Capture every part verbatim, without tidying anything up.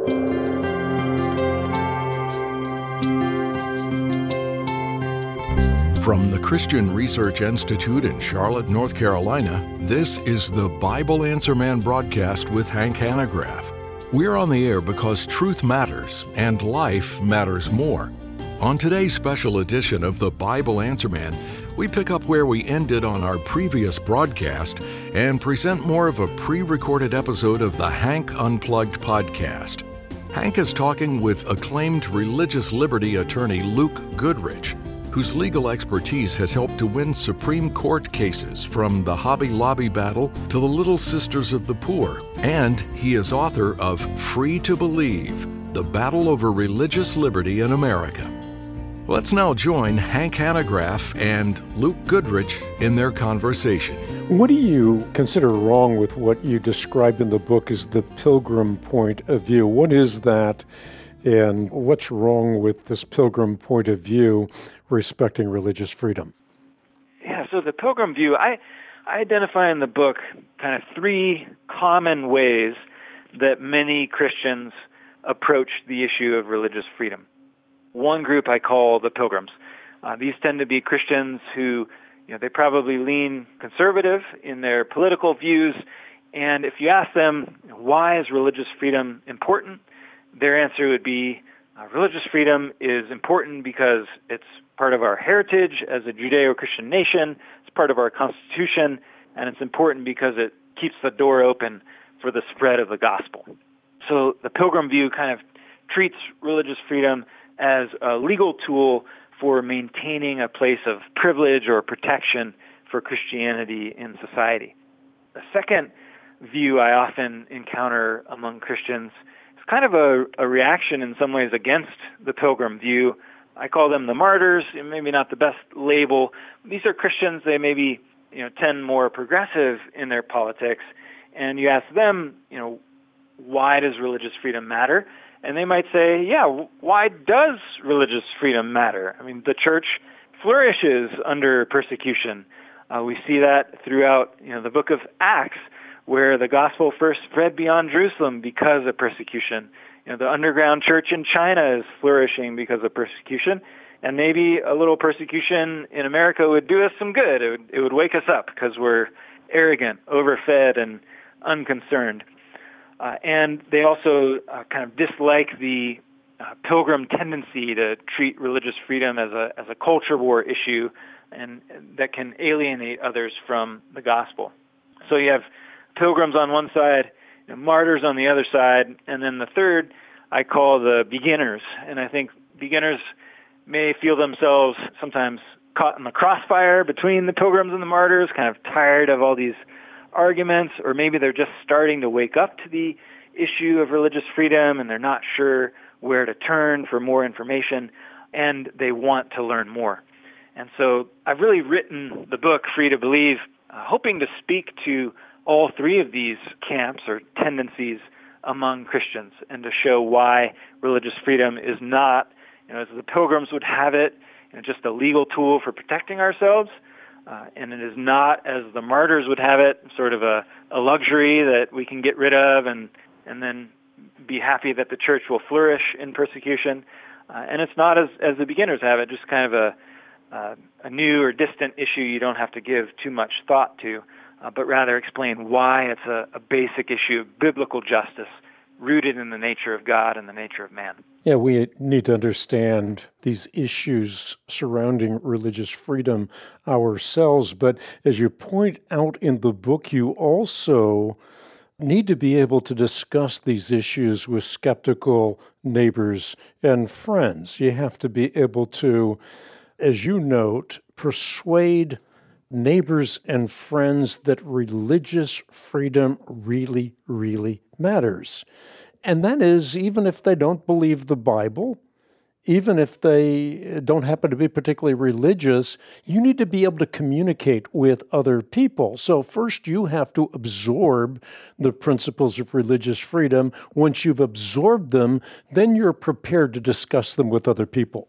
From the Christian Research Institute in Charlotte, North Carolina, this is the Bible Answer Man broadcast with Hank Hanegraaff. We're on the air because truth matters and life matters more. On today's special edition of the Bible Answer Man, we pick up where we ended on our previous broadcast and present more of a pre-recorded episode of the Hank Unplugged podcast. Hank is talking with acclaimed religious liberty attorney Luke Goodrich, whose legal expertise has helped to win Supreme Court cases from the Hobby Lobby battle to the Little Sisters of the Poor. And he is author of Free to Believe, The Battle Over Religious Liberty in America. Let's now join Hank Hanegraaff and Luke Goodrich in their conversation. What do you consider wrong with what you describe in the book as the Pilgrim point of view? What is that, and what's wrong with this Pilgrim point of view respecting religious freedom? Yeah, so the Pilgrim view, I, I identify in the book kind of three common ways that many Christians approach the issue of religious freedom. One group I call the Pilgrims. Uh, these tend to be Christians who, you know, they probably lean conservative in their political views, and if you ask them, why is religious freedom important, their answer would be, uh, religious freedom is important because it's part of our heritage as a Judeo-Christian nation, it's part of our Constitution, and it's important because it keeps the door open for the spread of the gospel. So the Pilgrim view kind of treats religious freedom as a legal tool for maintaining a place of privilege or protection for Christianity in society. The second view I often encounter among Christians is kind of a, a reaction in some ways against the Pilgrim view. I call them the martyrs, maybe not the best label. These are Christians, they maybe, you know, tend more progressive in their politics, and you ask them, you know, why does religious freedom matter? And they might say, yeah, why does religious freedom matter? I mean, the church flourishes under persecution. Uh, we see that throughout, you know, the book of Acts, where the gospel first spread beyond Jerusalem because of persecution. You know, the underground church in China is flourishing because of persecution, and maybe a little persecution in America would do us some good. It would, it would wake us up because we're arrogant, overfed, and unconcerned. Uh, and they also uh, kind of dislike the uh, pilgrim tendency to treat religious freedom as a as a culture war issue, and that can alienate others from the gospel. So you have pilgrims on one side, you know, martyrs on the other side, and then the third I call the beginners. And I think beginners may feel themselves sometimes caught in the crossfire between the pilgrims and the martyrs, kind of tired of all these arguments, or maybe they're just starting to wake up to the issue of religious freedom and they're not sure where to turn for more information, and they want to learn more. And so I've really written the book, Free to Believe, uh, hoping to speak to all three of these camps or tendencies among Christians and to show why religious freedom is not, you know, as the pilgrims would have it, you know, just a legal tool for protecting ourselves, Uh, and it is not, as the martyrs would have it, sort of a, a luxury that we can get rid of and, and then be happy that the church will flourish in persecution. Uh, and it's not, as, as the beginners have it, just kind of a, uh, a new or distant issue you don't have to give too much thought to, uh, but rather explain why it's a, a basic issue of biblical justice rooted in the nature of God and the nature of man. Yeah, we need to understand these issues surrounding religious freedom ourselves. But as you point out in the book, you also need to be able to discuss these issues with skeptical neighbors and friends. You have to be able to, as you note, persuade neighbors and friends that religious freedom really, really matters. And that is, even if they don't believe the Bible, even if they don't happen to be particularly religious, you need to be able to communicate with other people. So first you have to absorb the principles of religious freedom. Once you've absorbed them, then you're prepared to discuss them with other people.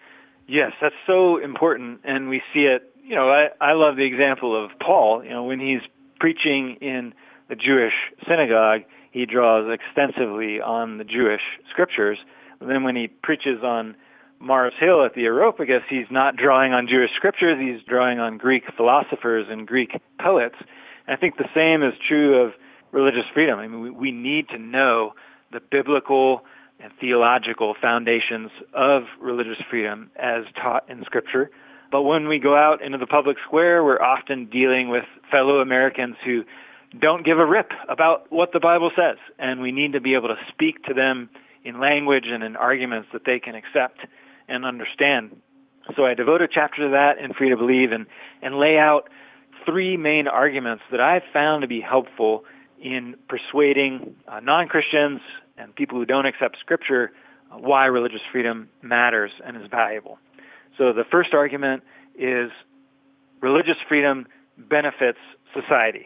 Yes, that's so important, and we see it. You know, I, I love the example of Paul. You know, when he's preaching in the Jewish synagogue, he draws extensively on the Jewish scriptures. And then when he preaches on Mars Hill at the Areopagus, he's not drawing on Jewish scriptures, he's drawing on Greek philosophers and Greek poets. And I think the same is true of religious freedom. I mean, we, we need to know the biblical and theological foundations of religious freedom as taught in Scripture. But when we go out into the public square, we're often dealing with fellow Americans who don't give a rip about what the Bible says, and we need to be able to speak to them in language and in arguments that they can accept and understand. So I devote a chapter to that in Free to Believe and, and lay out three main arguments that I've found to be helpful in persuading uh, non-Christians and people who don't accept Scripture uh, why religious freedom matters and is valuable. So the first argument is religious freedom benefits society.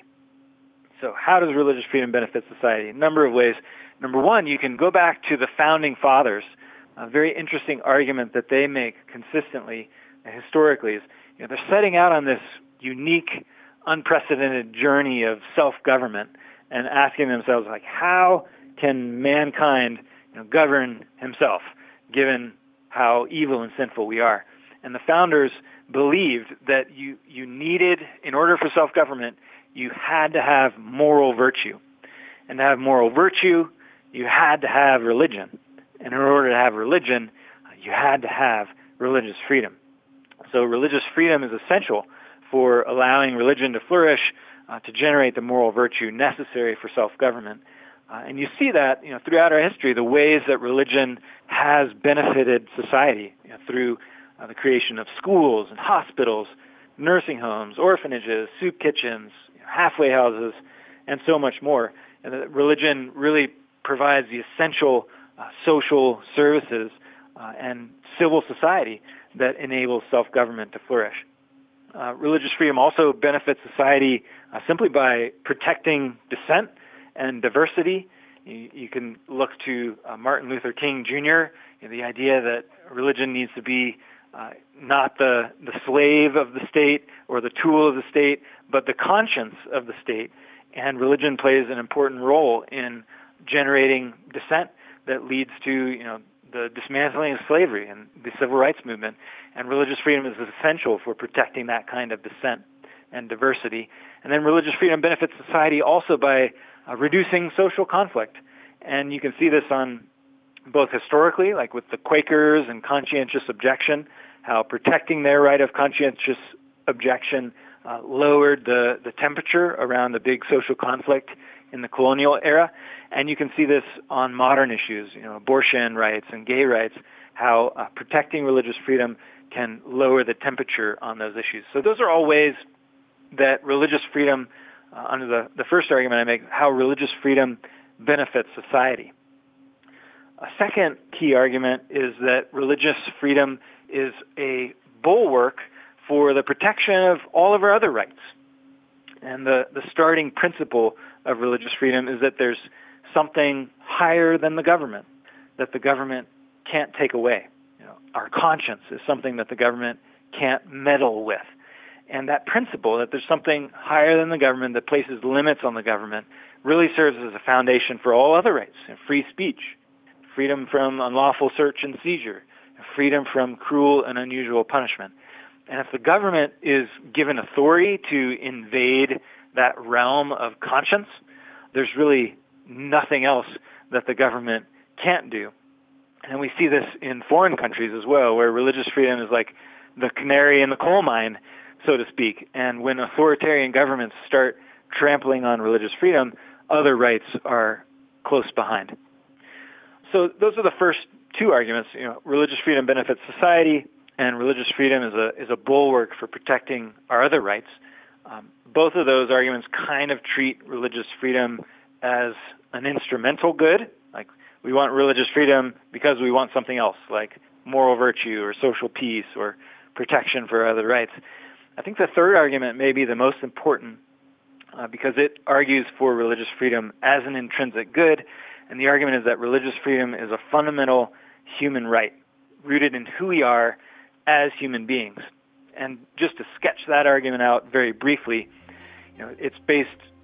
So how does religious freedom benefit society? A number of ways. Number one, you can go back to the Founding Fathers. A very interesting argument that they make consistently and historically is, you know, they're setting out on this unique, unprecedented journey of self-government and asking themselves, like, how can mankind, you know, govern himself, given how evil and sinful we are? And the founders believed that you, you needed, in order for self-government, you had to have moral virtue. And to have moral virtue, you had to have religion. And in order to have religion, you had to have religious freedom. So religious freedom is essential for allowing religion to flourish, uh, to generate the moral virtue necessary for self-government. Uh, and you see that, you know, throughout our history, the ways that religion has benefited society, you know, through uh, the creation of schools and hospitals, nursing homes, orphanages, soup kitchens, you know, halfway houses, and so much more. And that religion really provides the essential uh, social services uh, and civil society that enables self-government to flourish. Uh, religious freedom also benefits society uh, simply by protecting dissent and diversity. You, you can look to uh, Martin Luther King Junior, you know, the idea that religion needs to be uh, not the, the slave of the state or the tool of the state, but the conscience of the state. And religion plays an important role in generating dissent that leads to, you know, the dismantling of slavery and the civil rights movement. And religious freedom is essential for protecting that kind of dissent and diversity. And then religious freedom benefits society also by uh, reducing social conflict. And you can see this on both historically, like with the Quakers and conscientious objection, how protecting their right of conscientious objection uh, lowered the, the temperature around the big social conflict in the colonial era. And you can see this on modern issues, you know, abortion rights and gay rights, how uh, protecting religious freedom can lower the temperature on those issues. So those are all ways that religious freedom, uh, under the, the first argument I make, how religious freedom benefits society. A second key argument is that religious freedom is a bulwark for the protection of all of our other rights. And the, the starting principle of religious freedom is that there's something higher than the government, that the government can't take away. You know, our conscience is something that the government can't meddle with. And that principle, that there's something higher than the government that places limits on the government, really serves as a foundation for all other rights: free speech, freedom from unlawful search and seizure, freedom from cruel and unusual punishment. And if the government is given authority to invade that realm of conscience, there's really nothing else that the government can't do. And we see this in foreign countries as well, where religious freedom is like the canary in the coal mine, so to speak. And when authoritarian governments start trampling on religious freedom, other rights are close behind. So those are the first two arguments. You know, religious freedom benefits society, and religious freedom is a is a bulwark for protecting our other rights. Um, both of those arguments kind of treat religious freedom as an instrumental good. Like, we want religious freedom because we want something else, like moral virtue or social peace or protection for other rights. I think the third argument may be the most important uh, because it argues for religious freedom as an intrinsic good, and the argument is that religious freedom is a fundamental human right, rooted in who we are as human beings. And just to sketch that argument out very briefly, you know, it's based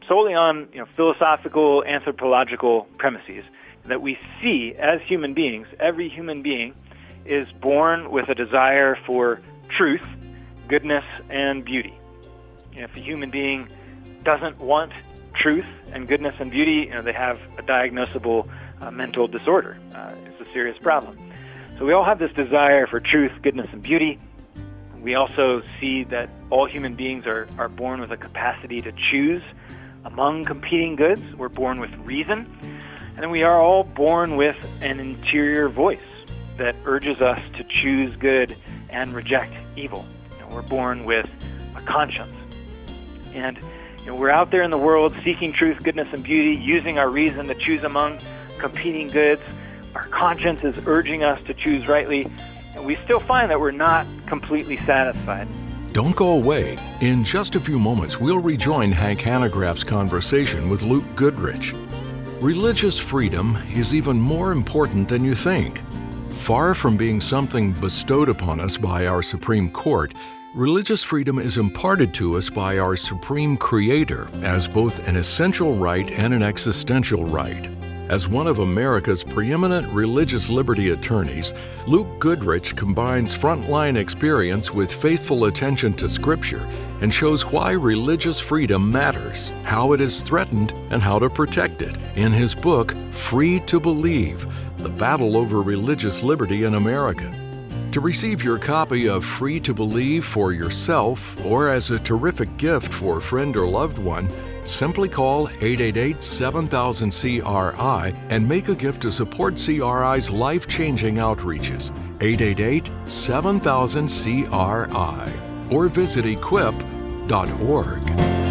solely on you know, philosophical, anthropological premises, that we see as human beings, every human being is born with a desire for truth, goodness, and beauty. You know, if a human being doesn't want truth and goodness and beauty, you know, they have a diagnosable uh, mental disorder. Uh, it's a serious problem. So we all have this desire for truth, goodness, and beauty. We also see that all human beings are, are born with a capacity to choose among competing goods. We're born with reason. And then we are all born with an interior voice that urges us to choose good and reject evil. You know, we're born with a conscience. And you know, we're out there in the world seeking truth, goodness, and beauty, using our reason to choose among competing goods. Our conscience is urging us to choose rightly, and we still find that we're not completely satisfied. Don't go away. In just a few moments, we'll rejoin Hank Hanegraaff's conversation with Luke Goodrich. Religious freedom is even more important than you think. Far from being something bestowed upon us by our Supreme Court, religious freedom is imparted to us by our Supreme Creator as both an essential right and an existential right. As one of America's preeminent religious liberty attorneys, Luke Goodrich combines frontline experience with faithful attention to Scripture and shows why religious freedom matters, how it is threatened, and how to protect it in his book, Free to Believe: The Battle Over Religious Liberty in America. To receive your copy of Free to Believe for yourself or as a terrific gift for a friend or loved one, simply call eight eight eight, seven thousand, C R I and make a gift to support C R I's life-changing outreaches. eight eight eight, seven thousand, C R I or visit equip dot org.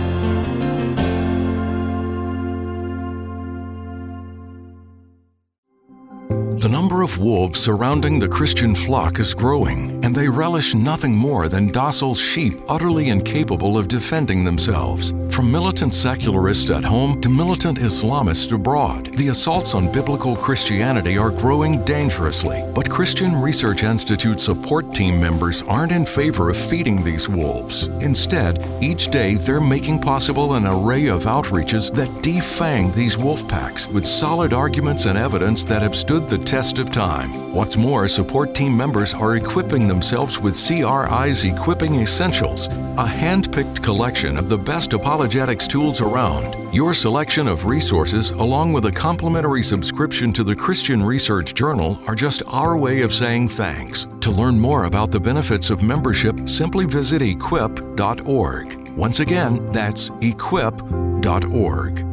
The number of wolves surrounding the Christian flock is growing, and they relish nothing more than docile sheep utterly incapable of defending themselves. From militant secularists at home to militant Islamists abroad, the assaults on biblical Christianity are growing dangerously. But Christian Research Institute support team members aren't in favor of feeding these wolves. Instead, each day they're making possible an array of outreaches that defang these wolf packs with solid arguments and evidence that have stood the test of time. What's more, support team members are equipping themselves with C R I's Equipping Essentials, a hand-picked collection of the best apologetics tools around. Your selection of resources, along with a complimentary subscription to the Christian Research Journal, are just our way of saying thanks. To learn more about the benefits of membership, simply visit equip dot org. Once again, that's equip dot org.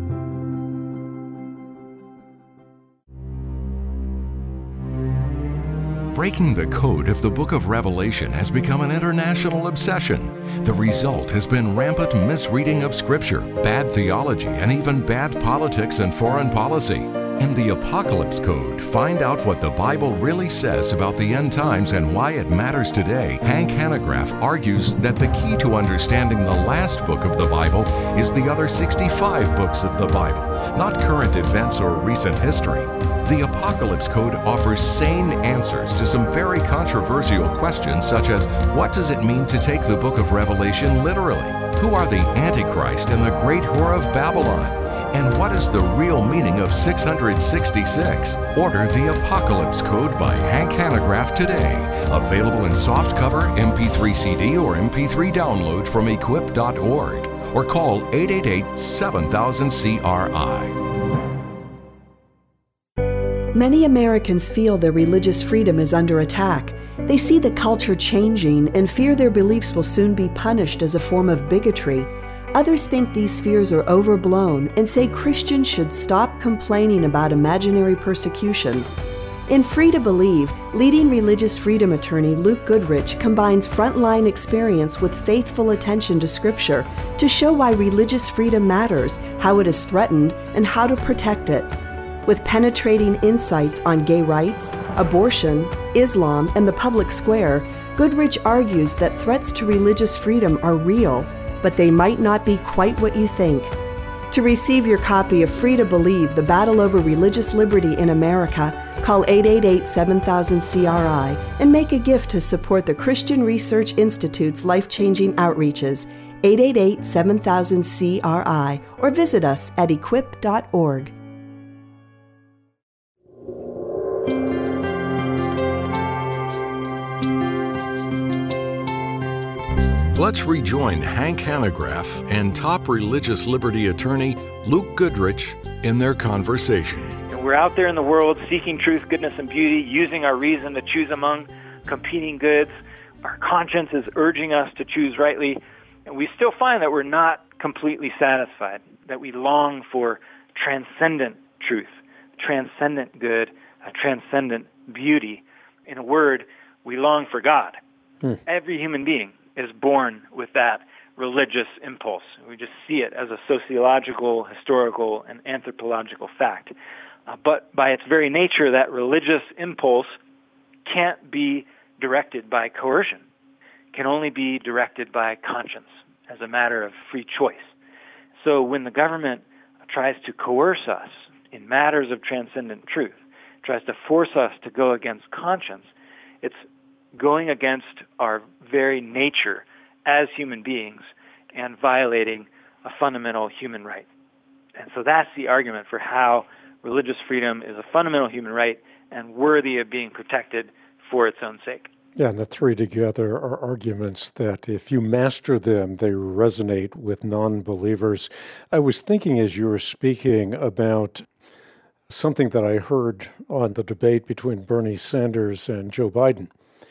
Breaking the code of the Book of Revelation has become an international obsession. The result has been rampant misreading of Scripture, bad theology, and even bad politics and foreign policy. In the Apocalypse Code, find out what the Bible really says about the end times and why it matters today. Hank Hanegraaff argues that the key to understanding the last book of the Bible is the other sixty-five books of the Bible, not current events or recent history. The Apocalypse Code offers sane answers to some very controversial questions, such as what does it mean to take the book of Revelation literally? Who are the Antichrist and the great whore of Babylon? And what is the real meaning of six hundred sixty-six? Order the Apocalypse Code by Hank Hanegraaff today. Available in softcover, M P three C D, or M P three download from equip dot org. Or call eight eight eight, seven thousand, C R I. Many Americans feel their religious freedom is under attack. They see the culture changing and fear their beliefs will soon be punished as a form of bigotry. Others think these fears are overblown and say Christians should stop complaining about imaginary persecution. In Free to Believe, leading religious freedom attorney Luke Goodrich combines frontline experience with faithful attention to Scripture to show why religious freedom matters, how it is threatened, and how to protect it. With penetrating insights on gay rights, abortion, Islam, and the public square, Goodrich argues that threats to religious freedom are real, but they might not be quite what you think. To receive your copy of Free to Believe: The Battle Over Religious Liberty in America, call eight eight eight, seven thousand, C R I and make a gift to support the Christian Research Institute's life-changing outreaches. eight eight eight, seven thousand, C R I, or visit us at equip dot org. Let's rejoin Hank Hanegraaff and top religious liberty attorney Luke Goodrich in their conversation. We're out there in the world seeking truth, goodness, and beauty, using our reason to choose among competing goods. Our conscience is urging us to choose rightly, and we still find that we're not completely satisfied, that we long for transcendent truth, transcendent good, a transcendent beauty. In a word, we long for God. Hmm. Every human being is born with that religious impulse. We just see it as a sociological, historical, and anthropological fact. Uh, but by its very nature, that religious impulse can't be directed by coercion, can only be directed by conscience as a matter of free choice. So when the government tries to coerce us in matters of transcendent truth, tries to force us to go against conscience, it's going against our very nature as human beings and violating a fundamental human right. And so that's the argument for how religious freedom is a fundamental human right and worthy of being protected for its own sake. Yeah, and the three together are arguments that if you master them, they resonate with non-believers. I was thinking as you were speaking about something that I heard on the debate between Bernie Sanders and Joe Biden.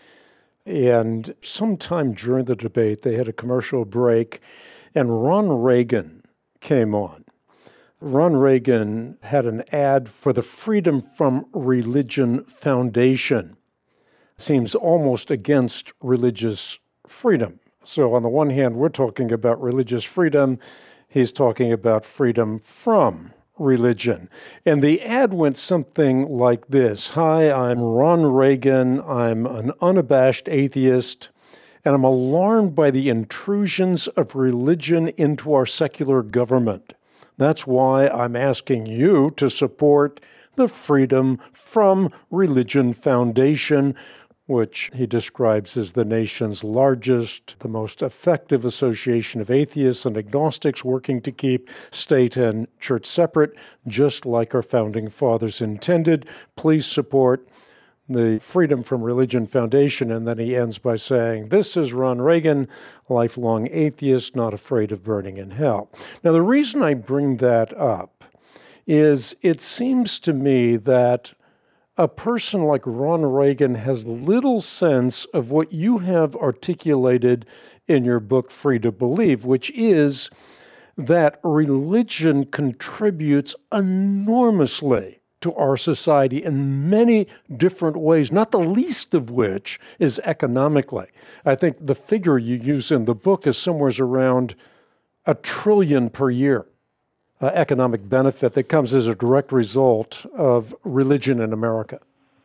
And sometime during the debate, they had a commercial break, and Ron Reagan came on. Ron Reagan had an ad for the Freedom from Religion Foundation. Seems almost against religious freedom. So on the one hand, we're talking about religious freedom. He's talking about freedom from religion. And the ad went something like this. Hi, I'm Ron Reagan. I'm an unabashed atheist, and I'm alarmed by the intrusions of religion into our secular government. That's why I'm asking you to support the Freedom from Religion Foundation, which he describes as the nation's largest, the most effective association of atheists and agnostics working to keep state and church separate, just like our founding fathers intended. Please support the Freedom from Religion Foundation. And then he ends by saying, this is Ron Reagan, lifelong atheist, not afraid of burning in hell. Now, the reason I bring that up is it seems to me that a person like Ron Reagan has little sense of what you have articulated in your book, Free to Believe, which is that religion contributes enormously to our society in many different ways, not the least of which is economically. I think the figure you use in the book is somewhere around a trillion per year. Uh, economic benefit that comes as a direct result of religion in America.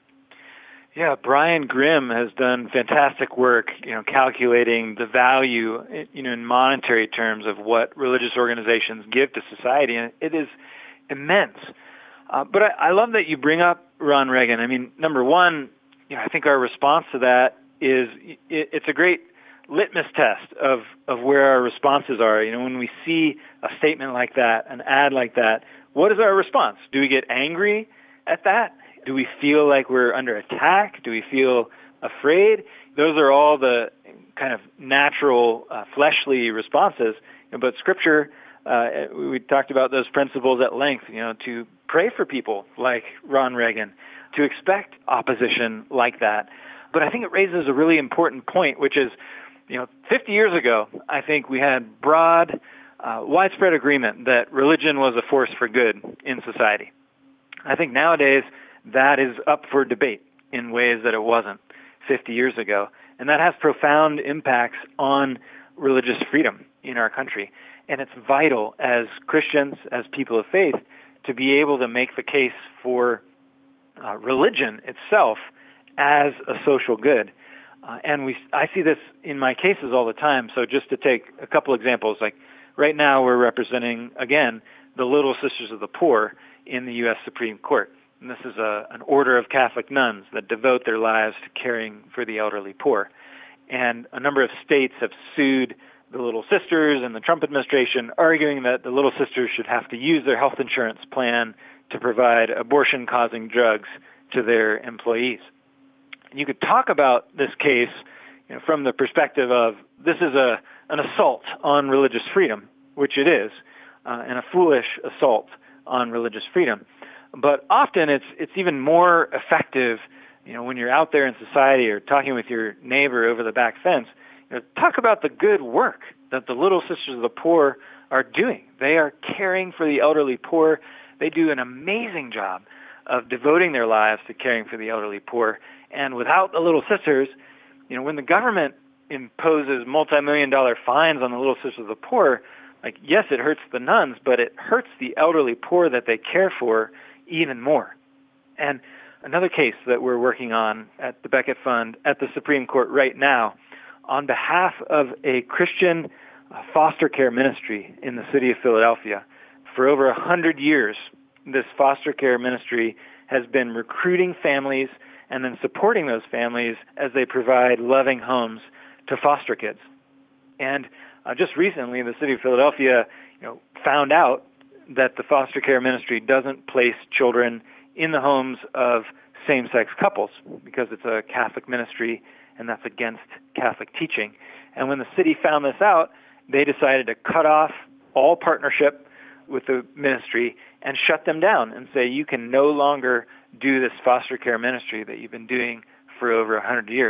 Yeah, Brian Grimm has done fantastic work, you know, calculating the value, you know, in monetary terms of what religious organizations give to society, and it is immense. Uh, but I, I love that you bring up Ron Reagan. I mean, number one, you know, I think our response to that is it, it's a great litmus test of, of where our responses are. You know, when we see a statement like that, an ad like that, what is our response? Do we get angry at that? Do we feel like we're under attack? Do we feel afraid? Those are all the kind of natural, uh, fleshly responses. But Scripture, uh, we talked about those principles at length, you know, to pray for people like Ron Reagan, to expect opposition like that. But I think it raises a really important point, which is, you know, fifty years ago, I think we had broad, uh, widespread agreement that religion was a force for good in society. I think nowadays that is up for debate in ways that it wasn't fifty years ago. And that has profound impacts on religious freedom in our country. And it's vital as Christians, as people of faith, to be able to make the case for uh, religion itself as a social good. Uh, and we, I see this in my cases all the time. So just to take a couple examples, like right now we're representing, again, the Little Sisters of the Poor in the U S Supreme Court. And this is a, an order of Catholic nuns that devote their lives to caring for the elderly poor. And a number of states have sued the Little Sisters and the Trump administration arguing that the Little Sisters should have to use their health insurance plan to provide abortion-causing drugs to their employees. You could talk about this case, you know, from the perspective of this is a an assault on religious freedom, which it is, uh, and a foolish assault on religious freedom. But often it's it's even more effective, you know, when you're out there in society or talking with your neighbor over the back fence. You know, talk about the good work that the Little Sisters of the Poor are doing. They are caring for the elderly poor. They do an amazing job of devoting their lives to caring for the elderly poor. And without the Little Sisters, you know, when the government imposes multi-million dollar fines on the Little Sisters of the Poor, like, yes, it hurts the nuns, but it hurts the elderly poor that they care for even more. And another case that we're working on at the Becket Fund at the Supreme Court right now, on behalf of a Christian uh, foster care ministry in the city of Philadelphia. For over a hundred years, this foster care ministry has been recruiting families and then supporting those families as they provide loving homes to foster kids. And uh, just recently, the city of Philadelphia, you know, found out that the foster care ministry doesn't place children in the homes of same-sex couples because it's a Catholic ministry and that's against Catholic teaching. And when the city found this out, they decided to cut off all partnership with the ministry and shut them down and say, you can no longer do this foster care ministry that you've been doing for over a hundred years.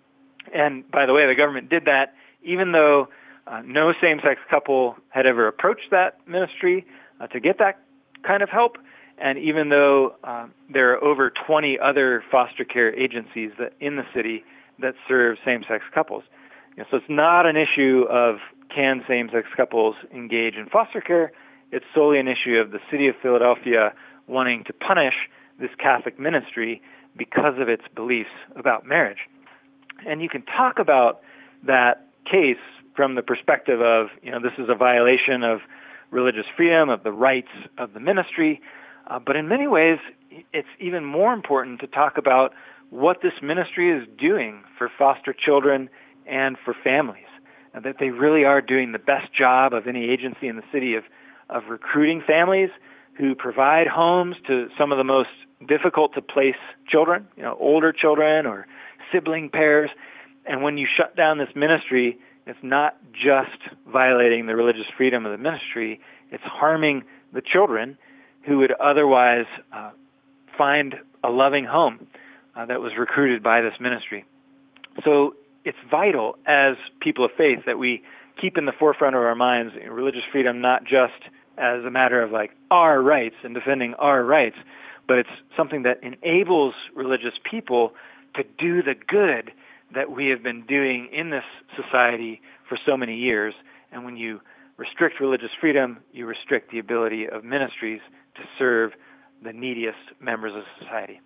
And by the way, the government did that even though uh, no same-sex couple had ever approached that ministry uh, to get that kind of help, and even though uh, there are over twenty other foster care agencies that in the city that serve same-sex couples. You know, so it's not an issue of can same-sex couples engage in foster care. It's solely an issue of the city of Philadelphia wanting to punish this Catholic ministry because of its beliefs about marriage. And you can talk about that case from the perspective of, you know, this is a violation of religious freedom, of the rights of the ministry, uh, but in many ways, it's even more important to talk about what this ministry is doing for foster children and for families, and that they really are doing the best job of any agency in the city of, of recruiting families who provide homes to some of the most difficult to place children, you know, older children or sibling pairs. And when you shut down this ministry, it's not just violating the religious freedom of the ministry, it's harming the children who would otherwise uh, find a loving home uh, that was recruited by this ministry. So it's vital as people of faith that we keep in the forefront of our minds religious freedom not just as a matter of like our rights and defending our rights, but it's something that enables religious people to do the good that we have been doing in this society for so many years. And when you restrict religious freedom, you restrict the ability of ministries to serve the neediest members of society.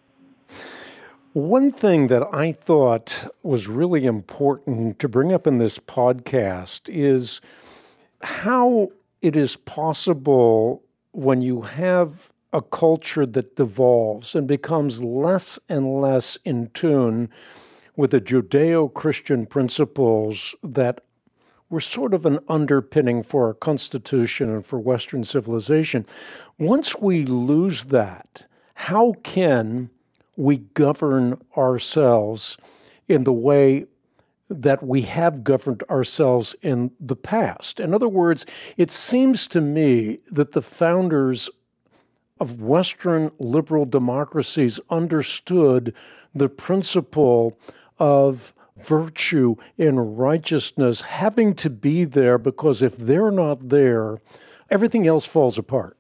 One thing that I thought was really important to bring up in this podcast is how it is possible when you have a culture that devolves and becomes less and less in tune with the Judeo-Christian principles that were sort of an underpinning for our Constitution and for Western civilization. Once we lose that, how can we govern ourselves in the way that we have governed ourselves in the past? In other words, it seems to me that the founders of Western liberal democracies understood the principle of virtue and righteousness having to be there, because if they're not there, everything else falls apart.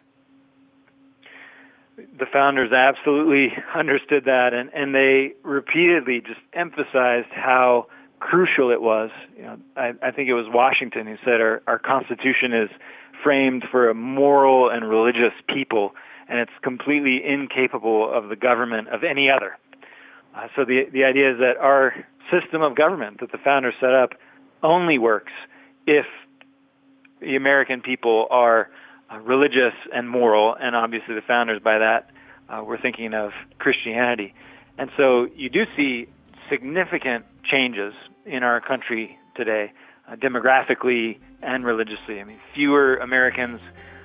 The founders absolutely understood that, and, and they repeatedly just emphasized how crucial it was. You know, I, I think it was Washington who said our, our Constitution is framed for a moral and religious people, and it's completely incapable of the government of any other. Uh, so the the idea is that our system of government that the founders set up only works if the American people are uh, religious and moral, and obviously the founders by that uh, were thinking of Christianity. And so you do see significant changes in our country today. uh, demographically and religiously. I mean, fewer Americans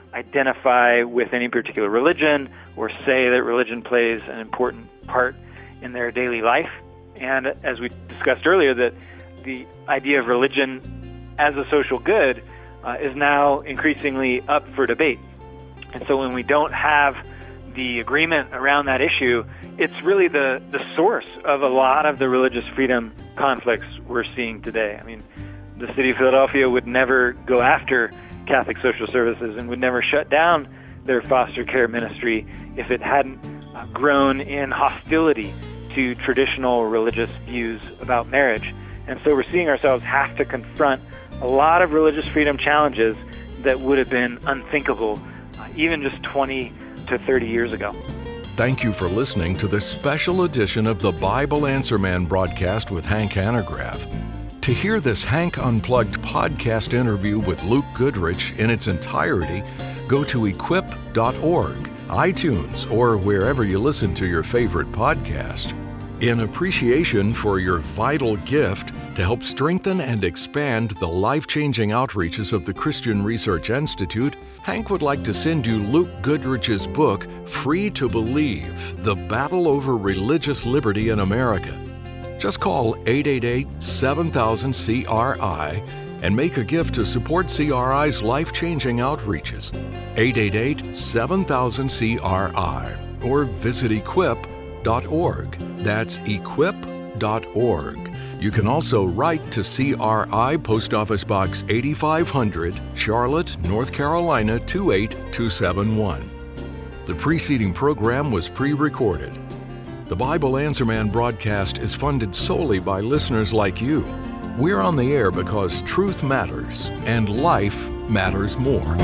identify with any particular religion or say that religion plays an important part in their daily life. And as we discussed earlier, that the idea of religion as a social good uh, is now increasingly up for debate. And so when we don't have the agreement around that issue, it's really the, the source of a lot of the religious freedom conflicts we're seeing today. I mean, the city of Philadelphia would never go after Catholic Social Services and would never shut down their foster care ministry if it hadn't uh, grown in hostility to traditional religious views about marriage. And so we're seeing ourselves have to confront a lot of religious freedom challenges that would have been unthinkable uh, even just twenty to thirty years ago. Thank you for listening to this special edition of the Bible Answer Man broadcast with Hank Hanegraaff. To hear this Hank Unplugged podcast interview with Luke Goodrich in its entirety, go to equip dot org, iTunes, or wherever you listen to your favorite podcast. In appreciation for your vital gift to help strengthen and expand the life-changing outreaches of the Christian Research Institute, Hank would like to send you Luke Goodrich's book, Free to Believe, The Battle Over Religious Liberty in America. Just call eight eight eight, seven thousand, C R I and make a gift to support C R I's life-changing outreaches. eight eight eight, seven thousand, C R I or visit equip dot org. That's equip dot org. You can also write to C R I Post Office Box eighty-five hundred, Charlotte, North Carolina two eight two seven one. The preceding program was pre-recorded. The Bible Answer Man broadcast is funded solely by listeners like you. We're on the air because truth matters and life matters more.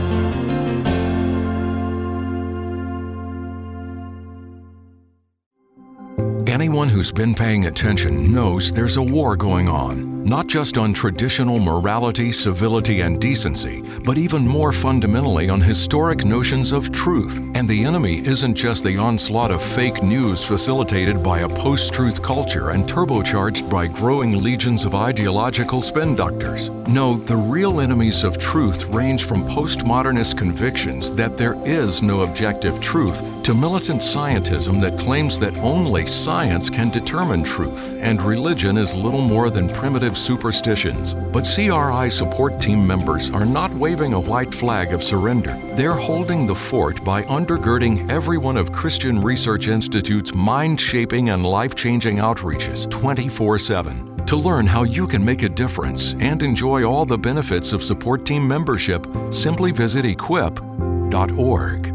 Anyone who's been paying attention knows there's a war going on, not just on traditional morality, civility, and decency, but even more fundamentally on historic notions of truth. And the enemy isn't just the onslaught of fake news facilitated by a post-truth culture and turbocharged by growing legions of ideological spin doctors. No, the real enemies of truth range from postmodernist convictions that there is no objective truth to militant scientism that claims that only science can determine truth, and religion is little more than primitive superstitions. But C R I support team members are not waving a white flag of surrender. They're holding the fort by undergirding every one of Christian Research Institute's mind-shaping and life-changing outreaches twenty-four seven. To learn how you can make a difference and enjoy all the benefits of support team membership, simply visit equip dot org.